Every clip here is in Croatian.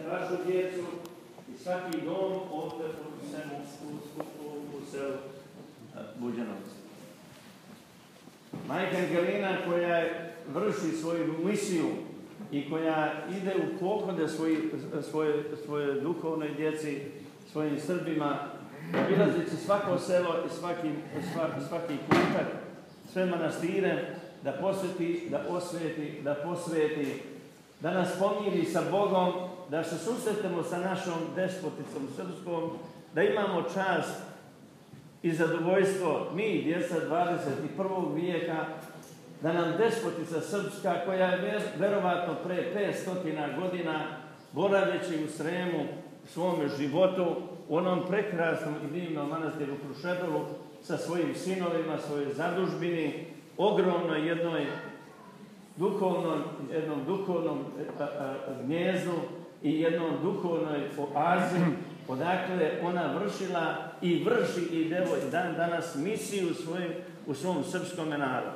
vašu djecu i svaki dom ovdje u selu Buđanovci. Majka Angelina koja vrši svoju misiju i koja ide u poklone svoje duhovnoj djeci, svojim Srbima, obilazeći svako selo i svaki kutak, sve manastire, da posveti, da osveti, da posveti, da nas pomiri sa Bogom, da se susretemo sa našom despoticom srpskom, da imamo čast i zadovoljstvo, mi, djeca 21. vijeka, da nam despotica srpska, koja je verovatno pre 500 godina, boraveći u Sremu, u svome životu, u onom prekrasnom i divnom manastiru Krušedolu, sa svojim sinovima, svojoj zadužbini, ogromnoj jednom duhovnom gnjezdu i jednom duhovnoj oazi, odakle ona vršila i vrši i dan danas misiju u svom srpskom narodu.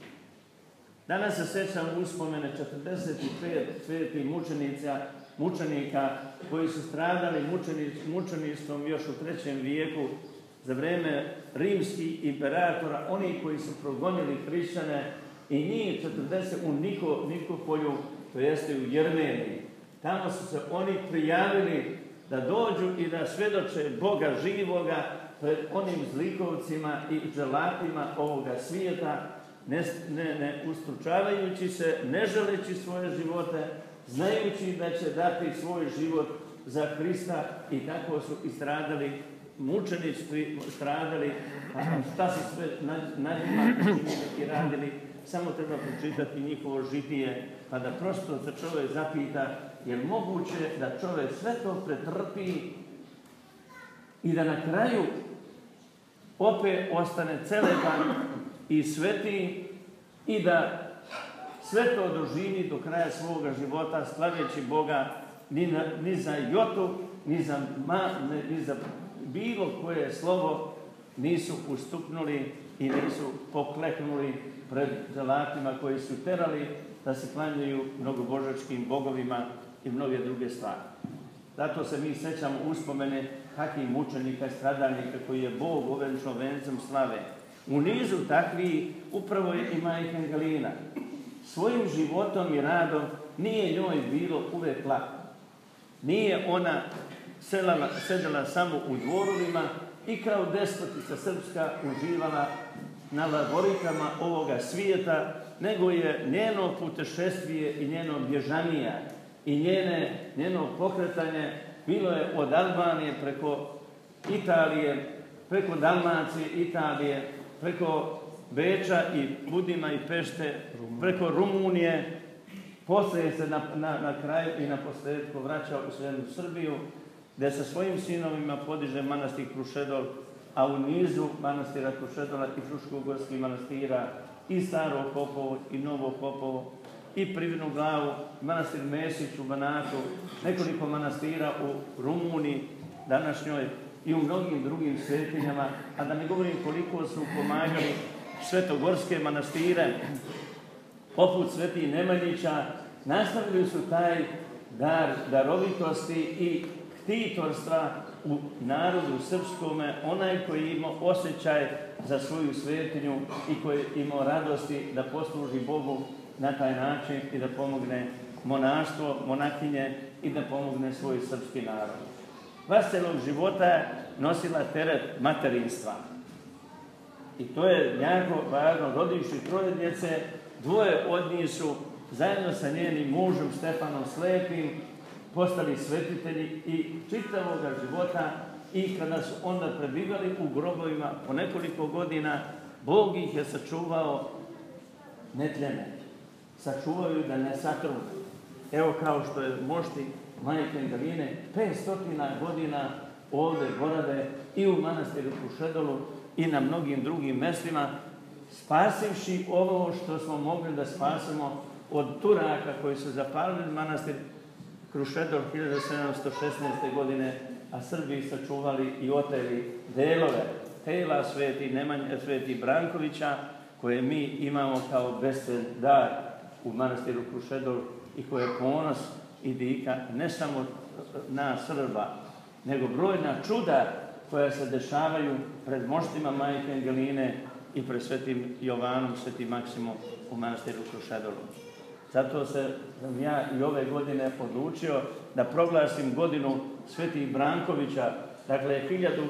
Danas se sjećam uspomene 45 svetih mučenika koji su stradali mučeništvom još u 3. vijeku za vreme rimskih imperatora, oni koji su progonili hrišćane i njih 40 u Nikopolju, to jeste u Jermeniji. Tamo su se oni prijavili da dođu i da svjedoče Boga živoga pred onim zlikovcima i dželatima ovoga svijeta, ne ustručavajući se, ne želeći svoje živote, znajući da će dati svoj život za Hrista, i tako su i stradali, mučenici stradali, a šta su sve na njima i radili, samo treba pročitati njihovo žitije, pa da prosto se čovjek zapita, je li moguće da čovjek sve to pretrpi i da na kraju opet ostane celeban i sveti i da sve to doživi do kraja svoga života slavljeći Boga, ni za jotu, ni za bilo koje slovo nisu ustupnuli i nisu pokleknuli pred dželatima koji su terali da se klanjaju mnogobožačkim bogovima i mnoge druge stvari. Zato se mi sećamo uspomene kakvih mučenika i stradalnika koji je Bog ovenčao vencem slave. U nizu takvi upravo je i majka Angelina. Svojim životom i radom nije njoj bilo uvek lako. Nije ona sedela samo u dvorovima i kao despotica srpska uživala na laborikama ovoga svijeta, nego je njeno putešestvije i njeno bježanija i njeno pokretanje bilo je od Albanije preko Italije, preko Dalmacije, Italije, preko Beča i Budima i Pešte, preko Rumunije, poslije se na kraju i na posljedku vraća u srednju Srbiju, gdje sa svojim sinovima podiže manastir Krušedol, a u nizu manastira Krušedola i Fruškogorskih manastira i Staro Popovo i Novo Popovo i Privinu Glavu, manastir Mesić u Banatu, nekoliko manastira u Rumuniji današnjoj i u mnogim drugim svetinjama, a da ne govorim koliko su pomagali svetogorske manastire, poput Svetih Nemanjića, nastavili su taj dar darovitosti i ktitorstva u narodu srpskome, onaj koji je imao osjećaj za svoju svetinju i koji je imao radosti da posluži Bogu na taj način i da pomogne monaštvo, monakinje i da pomogne svoj srpski narod. Vas celog života je nosila teret materinstva. I to je jako važno, rodivši 3 djece, 2 od njih su zajedno sa njenim mužem Stefanom Slepim postali svetitelji i čitavoga života, i kada su onda prebivali u grobovima po nekoliko godina, Bog ih je sačuvao netljene. Sačuvao ih da ne satruju. Evo kao što je mošti majke Angeline 500 godina ovdje borave i u manastiru Krušedolu i na mnogim drugim mestima, spasivši ovo što smo mogli da spasimo od Turaka koji su zapalili manastir Krušedol 1716. godine, a Srbi sačuvali i oteli delove tela Sveti Brankovića, koje mi imamo kao bescen dar u manastiru Krušedol i koje je ponos i dika, ne samo nas Srba, nego brojna čuda koja se dešavaju pred moštima Majke Angeline i pred Svetim Jovanom, Svetim Maksimom u manastiru Krušedolu. Zato sam ja i ove godine odlučio da proglasim godinu Svetih Brankovića, dakle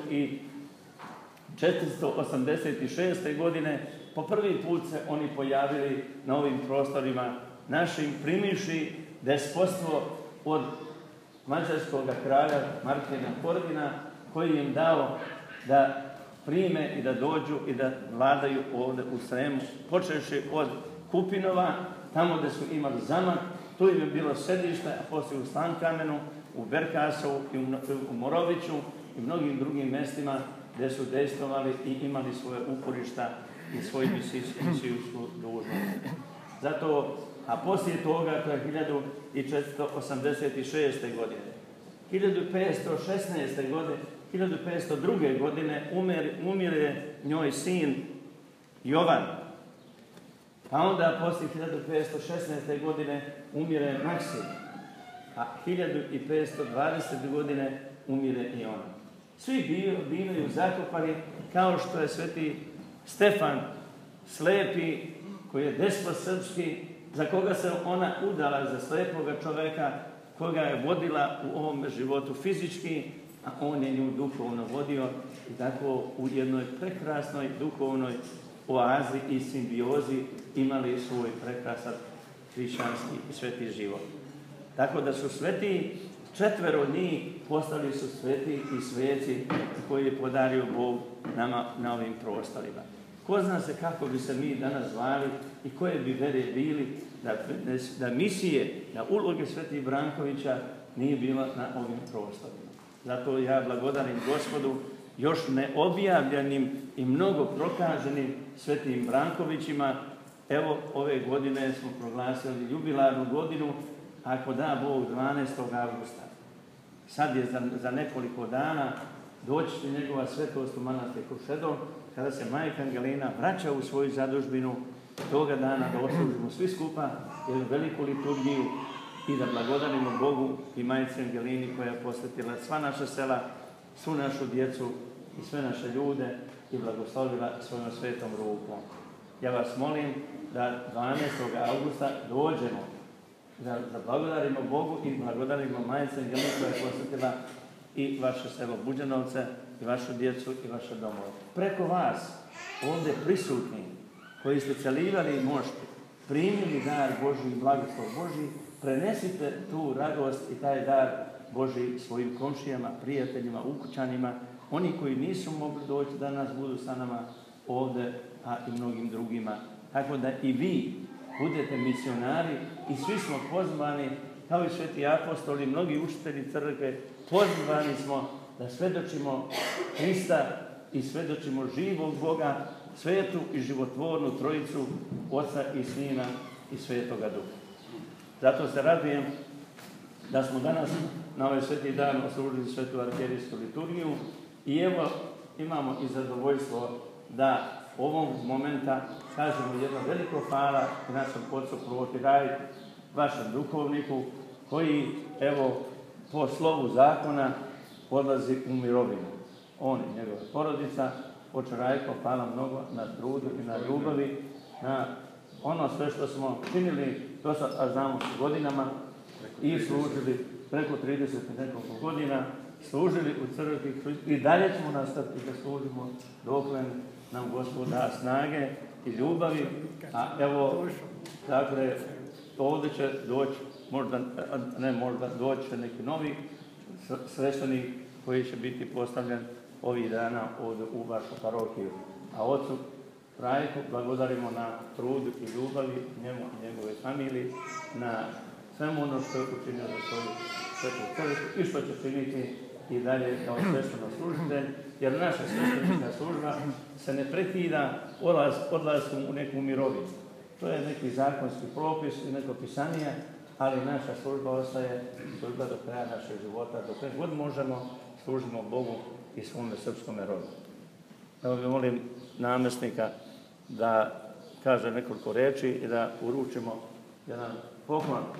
1486. godine po prvi put se oni pojavili na ovim prostorima našim, primivši despotstvo od mađarskog kralja Martina Korvina, koji im dao da prime i da dođu i da vladaju ovdje u Sremu, počevši od Kupinova, tamo gdje su imali zamak, tu im je bilo sedište, a poslije u Slankamenu, u Berkasovu i u Moroviću i mnogim drugim mestima gdje su dejstvovali i imali svoje uporišta i svoju misijsku dužnost. Zato, a poslije toga, to je 1486. godine, 1516. godine, 1502. godine umire njoj sin Jovan. A onda poslije 1516. godine umire Maksim, a 1520. godine umire i ona. Svi bivaju zakopani kao što je Sveti Stefan Slepi, koji je despot srpski, za koga se ona udala, za slepoga čoveka, koga je vodila u ovom životu fizički, a on je nju duhovno vodio i tako u jednoj prekrasnoj duhovnoj oazi i simbiozi imali svoj prekrasan hrišćanski i sveti život. Tako da su sveti, 4 njih postali su sveti i sveci koji je podario Bog nama na ovim prostorima. Ko zna se kako bi se mi danas zvali i koje bi vere bili da misije, da uloge Svetih Brankovića nije bila na ovim prostorima. Zato ja blagodarim Gospodu još neobjavljenim i mnogo prokaženim Svetim Brankovićima. Evo, ove godine smo proglasili jubilarnu godinu, ako da Bog, 12. avgusta. Sad je za nekoliko dana doći će njegova svetost u manastir Krušedol, kada se Majka Angelina vraća u svoju zadužbinu, toga dana da odslužimo svi skupa jednu veliku liturgiju i da blagodarimo Bogu i Majci Angelini koja je posvetila sva naša sela, svu našu djecu i sve naše ljude i blagoslovila svojom svetom rukom. Ja vas molim da 12. augusta dođemo, da blagodarimo Bogu i blagodarimo Majci Angelini koja je posvetila i vaše selo Buđanovce, i vašu djecu i vaše domove. Preko vas, ovdje prisutni, koji ste celivali i mošti, primili dar Božji i blagoslov Božji, prenesite tu radost i taj dar Božji svojim komšijama, prijateljima, ukućanima, oni koji nisu mogli doći danas budu sa nama ovdje, a i mnogim drugima. Tako da i vi budete misionari i svi smo pozvani, kao i sveti apostoli, mnogi učitelji crkve, pozvani smo da svedočimo Hrista i svedočimo živog Boga, svetu i životvornu trojicu, Oca i Sina i Svetoga Duha. Zato se radujem da smo danas na ovaj sveti dan oslužili svetu arhijerijsku liturgiju i evo imamo i zadovoljstvo da ovog momenta kažemo jedno veliko hvala našem ocu Protiraj, vašem duhovniku, koji evo po slovu zakona odlazi u mirovinu. On i njegova porodica. Oče Rajko, hvala mnogo na trudu i na ljubavi, na ono sve što smo činili do sad, a znamo s godinama, i služili preko 30 i nekoliko godina, služili u crkvi i dalje ćemo nastaviti da služimo dokle nam Gospod da snage i ljubavi. A evo, dakle, ovdje će doći, doći neki novi sveštenik koji će biti postavljen ovih dana ovdje u vašu parohiju. A ocu Rajku blagodarimo na trudu i ljubavi njemu i njegove familiji, na svemu ono što je učinio za svoju svetu crkvu i što će činiti i dalje kao svešteno služitelj, jer naša sveštenička služba se ne prekida odlaskom u neku mirovinu. To je neki zakonski propis i neko pisanije, ali naša služba ostaje služba do kraja našeg života, dok god možemo služimo Bogu i svome srpskome rodu. Evo ga molim namjesnika da kaže nekoliko reči i da uručimo jedan poklon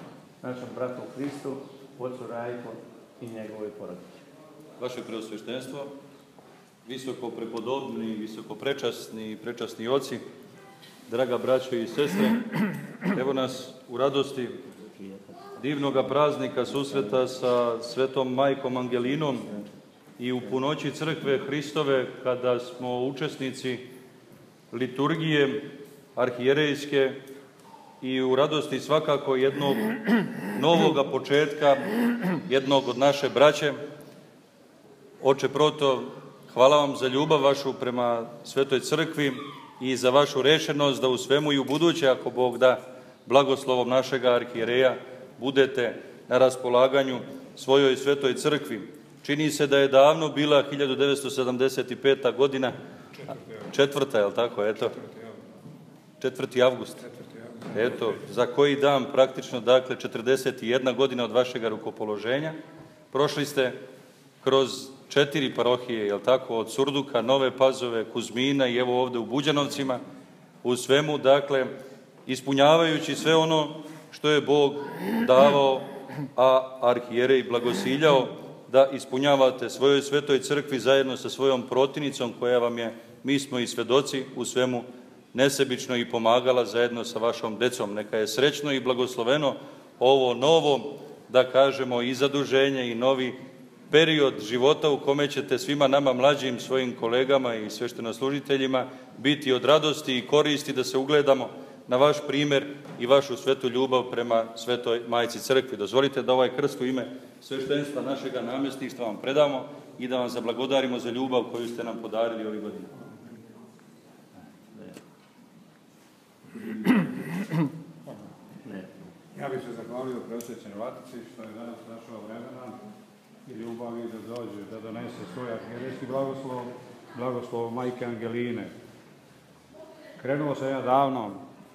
našem bratu Hristu, ocu Rajku i njegovoj porodici. Vaše preosveštenstvo, visoko prepodobni, visoko prečasni i prečasni oci, draga braćo i sestre, evo nas u radosti divnoga praznika susreta sa Svetom Majkom Angelinom i u punoći crkve Hristove, kada smo učesnici liturgije arhijerejske i u radosti svakako jednog novoga početka, jednog od naše braće. Oče Proto, hvala vam za ljubav vašu prema Svetoj crkvi i za vašu rešenost da u svemu i u buduće, ako Bog da, blagoslovom našega arhijereja, budete na raspolaganju svojoj Svetoj crkvi. Čini se da je davno bila 1975. godina, četvrta, je li tako, eto? 4. avgust. Eto, za koji dan praktično, dakle, 41 godina od vašeg rukopoloženja. Prošli ste kroz 4 parohije, je li tako, od Surduka, Nove Pazove, Kuzmina i evo ovde u Buđanovcima, u svemu, dakle, ispunjavajući sve ono što je Bog davao, a arhijerej blagosiljao da ispunjavate svojoj Svetoj crkvi zajedno sa svojom protivnicom koja vam je, mi smo i svedoci, u svemu nesebično i pomagala zajedno sa vašom decom. Neka je srećno i blagosloveno ovo novo, da kažemo, i zaduženje i novi period života u kome ćete svima nama mlađim svojim kolegama i sveštenoslужiteljima biti od radosti i koristi da se ugledamo na vaš primer i vašu svetu ljubav prema Svetoj Majci Crkvi. Dozvolite da ovaj krst u ime sveštenstva našega namestništva vam predamo i da vam zablagodarimo za ljubav koju ste nam podarili ovih godina. Ja bih se zahvalio preosvećenoj Vladici što je danas našao vremena i ljubavi da dođe, da donese svoj arhijerejski blagoslov, blagoslov Majke Angeline. Krenuo sam ja davno,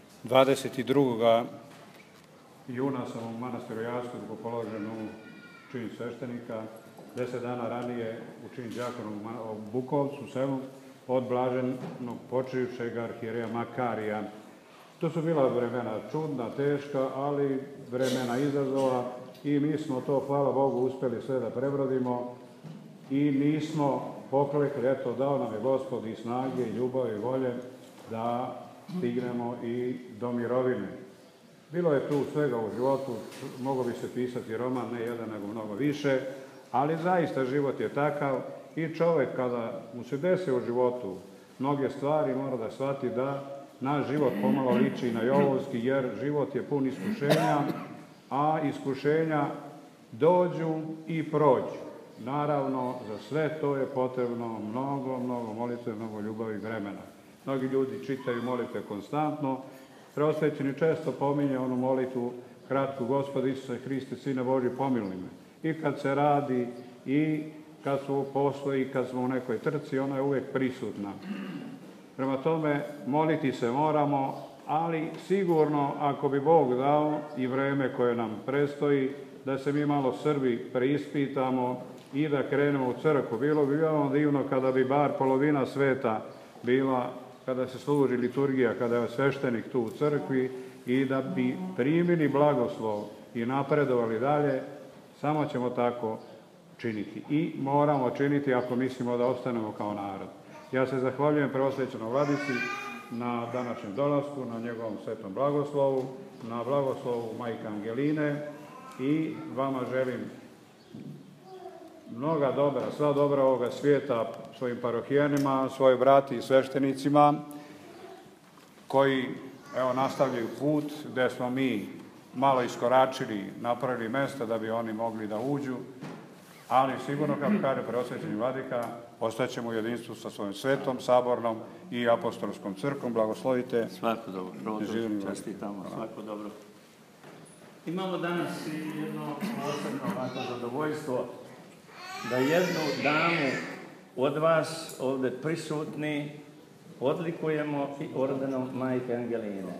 22. juna sam u manastiru Jasku položen u čin sveštenika, 10 dana ranije u čin đakona u Bukovcu, selu, od blaženog počivšeg arhijereja Makarija. To su bila vremena čudna, teška, ali vremena izazova i mi smo to, hvala Bogu, uspeli sve da prebrodimo i nismo poklekli, eto, dao nam je Gospod i snage, i ljubav, i volje da stignemo i do mirovine. Bilo je tu svega u životu, moglo bi se pisati roman, ne jedan, nego mnogo više, ali zaista život je takav i čovjek kada mu se desi u životu mnoge stvari mora da shvati da naš život pomalo liči na jovovski, jer život je pun iskušenja, a iskušenja dođu i prođu. Naravno, za sve to je potrebno mnogo molitve, mnogo ljubavi i vremena. Mnogi ljudi čitaju molitve konstantno. Preosvećeni često pominje onu molitvu kratku: Gospod Isuse Hriste, Sine Božji, pomiluj me. I kad se radi, i kad su u poslu, i kad smo u nekoj trci, ona je uvijek prisutna. Prema tome, moliti se moramo, ali sigurno, ako bi Bog dao i vreme koje nam predstoji, da se mi malo Srbi preispitamo i da krenemo u crkvu. Bilo bi veoma divno kada bi bar polovina sveta bila, kada se služi liturgija, kada je sveštenik tu u crkvi, i da bi primili blagoslov i napredovali dalje. Samo ćemo tako činiti. I moramo činiti ako mislimo da ostanemo kao narod. Ja se zahvaljujem preosvećenoj Vladici na današnjem dolasku, na njegovom svetom blagoslovu, na blagoslovu Majke Angeline i vama želim mnoga dobra, sva dobra ovoga svijeta svojim parohijanima, svojoj brati i sveštenicima koji, evo, nastavljaju put gde smo mi malo iskoračili, napravili mesta da bi oni mogli da uđu, ali sigurno, kako kaže preosvećeni vladika, ostaćemo u jedinstvu sa svojim svetom, sabornom i apostolskom crkvom. Blagoslovite. Svako dobro. Čestitamo. Svako dobro. Imamo danas i jedno posebno ovako zadovoljstvo da jednu damu od vas ovde prisutni odlikujemo i ordenom Majke Angeline.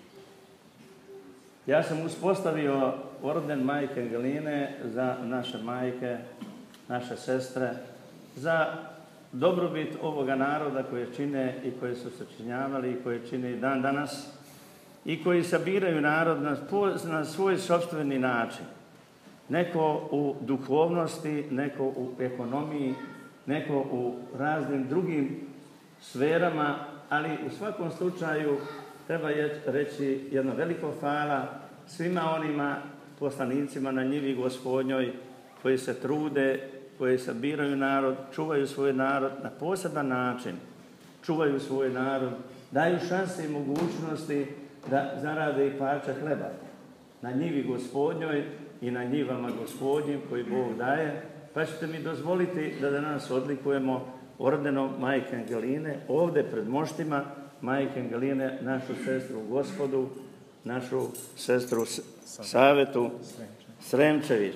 Ja sam uspostavio orden Majke Angeline za naše majke, naše sestre, za dobrobit ovoga naroda koje čine i koje su sačinjavali i koje čine i dan danas. i koji sabiraju narod na svoj sopstveni način. Neko u duhovnosti, neko u ekonomiji, neko u raznim drugim sferama, ali u svakom slučaju treba reći jedno veliko hvala svima onima poslanicima na njivi Gospodnjoj koji se trude, koji sabiraju narod, čuvaju svoj narod na poseban način, čuvaju svoj narod, daju šanse i mogućnosti da zarade i parče hleba na njivi Gospodnjoj i na njivama Gospodnjim koji Bog daje. Pa ćete mi dozvoliti da danas odlikujemo ordenom Majke Angeline, ovdje pred moštima Majke Angeline, našu sestru u Gospodu, našu sestru Savetu Sremčević.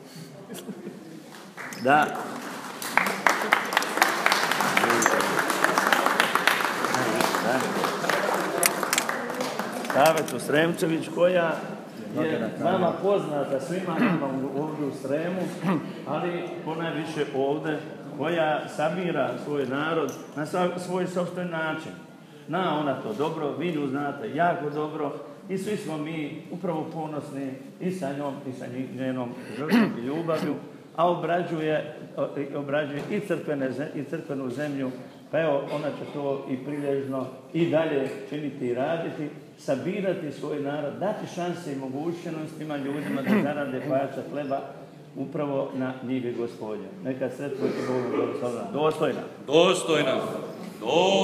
Da. Savetu Sremčević, koja je vama poznata, svima nama ovdje u Sremu, ali ponajviše ovdje, koja sabira svoj narod na svoj sopstveni način. Zna ona to dobro, vi nju znate jako dobro i svi smo mi upravo ponosni i sa njom i sa njenom žrtvom i ljubavlju, a obrađuje i crkvenu zemlju, pa evo ona će to i prilježno i dalje činiti i raditi, sabirati svoj narod, dati šanse i mogućnostima ljudima da zarade parče hleba upravo na njivi Gospodnje. Neka sretno i Bogu blagoslovljena. Dostojna. Dostojna.